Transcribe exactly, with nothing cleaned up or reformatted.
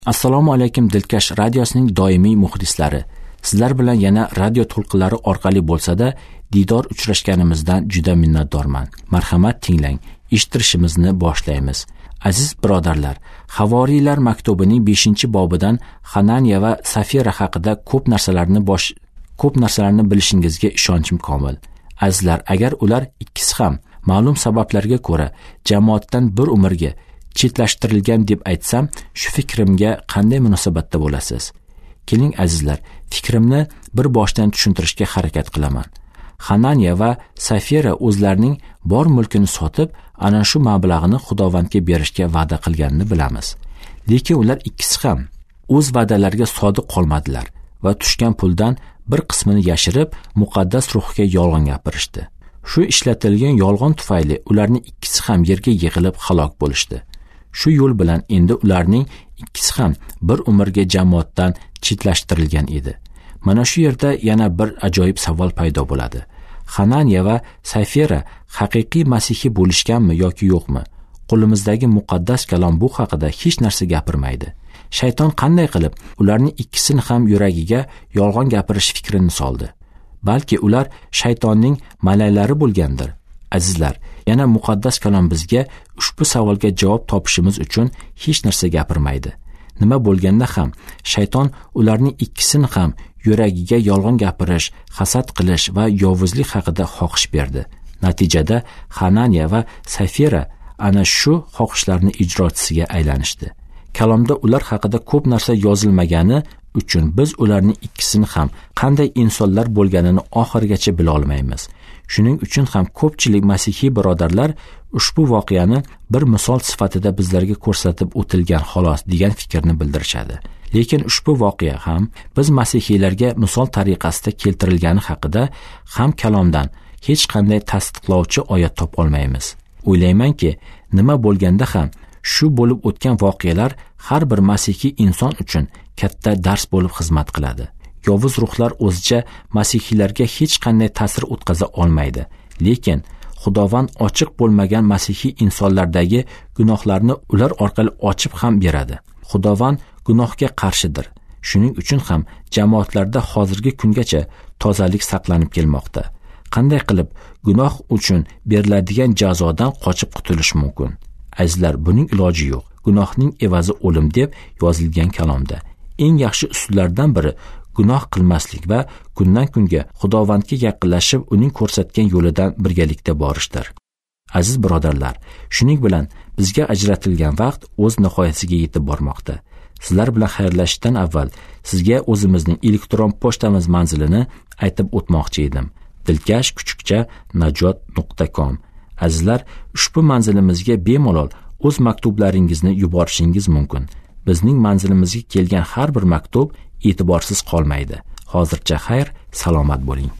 Assalomu alaykum Dilkash radiosining doimiy muxlislari. Sizlar bilan yana radio to'lqinlari orqali bo'lsa-da diydor uchrashganimizdan juda minnatdorman. Marhamat tinglang, eshittirishimizni boshlaymiz. Aziz birodarlar, Havoriylar maktubining beshinchi bobidan Hananiya va Safira haqida ko'p narsalarni bosh ko'p narsalarni bilishingizga ishonchim komil. Azizlar, agar ular ikkisi ham ma'lum sabablarga ko'ra jamoatdan bir umrga chetlashtirilgan deb aytsam, shu fikrimga qanday munosabatda bo'lasiz? Keling azizlar, fikrimni bir boshdan tushuntirishga harakat qilaman. Hananiya va Safira o'zlarining bor mulkini sotib, ana shu mablag'ni Xudovandga berishga va'da qilganini bilamiz. Lekin ular ikkisi ham o'z va'dalariga sodiq qolmadilar va tushgan puldan bir qismini yashirib, muqaddas ruhga yolg'on gapirishdi. Shu ishlatilgan yolg'on tufayli ularning ikkisi ham yerga yig'ilib halok bo'lishdi. Shu yo'l bilan endi ularning ikkisi ham bir umrga jamoatdan chetlashtirilgan edi. Mana shu yerda yana bir ajoyib savol paydo bo'ladi. Hananiya va Safira haqiqiy masihiy bo'lishganmi yoki yo'qmi? Qo'limizdagi muqaddas kalom bu haqida hech narsa gapirmaydi. Shayton qanday qilib ularning ikkisini ham yuragiga yolg'on gapirish fikrini soldi? Balki ular shaytonning malaylari bo'lgandir. Azizlar, yana muqaddas kalom bizga ushbu savolga javob topishimiz uchun hech narsa gapirmaydi. Nima bo'lganda ham shayton ularning ikkisini ham yuragiga yolg'on gapirish, hasad qilish va yovuzlik haqida xohish berdi. Natijada Hananiya va Safira ana shu xohishlarning ijrochisiga aylanishdi. Kalomda ular haqida ko'p narsa yozilmagani uchun biz ularning ikkisini ham qanday insonlar bo'lganini oxirigacha bila olmaymiz. Shuning uchun ham ko'pchilik masihiy birodarlar ushbu voqeani bir misol sifatida bizlarga ko'rsatib o'tilgan xolos degan fikrni bildirishadi. Lekin ushbu voqea ham biz masihiylarga misol tariqasida keltirilgani haqida ham kalomdan hech qanday tasdiqlovchi oyat topa olmaymiz. O'ylaymanki, nima bo'lganda ham shu bo'lib o'tgan voqealar har bir masihiy inson uchun katta dars bo'lib xizmat qiladi. Yovuz ruhlar o'zicha masihiylarga hech qanday ta'sir o'tkaza olmaydi. Lekin Xudovand ochiq bo'lmagan masihiy insonlardagi gunohlarni ular orqali ochib ham beradi. Xudovand gunohga qarshidir. Shuning uchun ham jamoatlarda hozirgi kungacha tozalik saqlanib kelmoqda. Qanday qilib gunoh uchun beriladigan jazodan qochib qutulish mumkin? Azizlar, buning iloji yo'q. Gunohning evazi o'lim deb yozilgan kalomda. Eng yaxshi usullardan biri gunoh qilmaslik va kundan kunga Xudovandga yaqinlashib uning ko'rsatgan yo'lidan birgalikda borishdir. Aziz birodarlar, shuning bilan bizga ajratilgan vaqt o'z nihoyasiga yetib bormoqda. Sizlar bilan xayrlashishdan avval sizga o'zimizning elektron pochtamiz manzilini aytib o'tmoqchi edim. dilkash kuchukcha najot nuqta com. Azizlar, ushbu manzilimizga bemalol o'z maktublaringizni yuborishingiz mumkin. Bizning manzilimizga kelgan har bir maktub e'tiborsiz qolmaydi. Hozircha xayr, salomat bo'ling.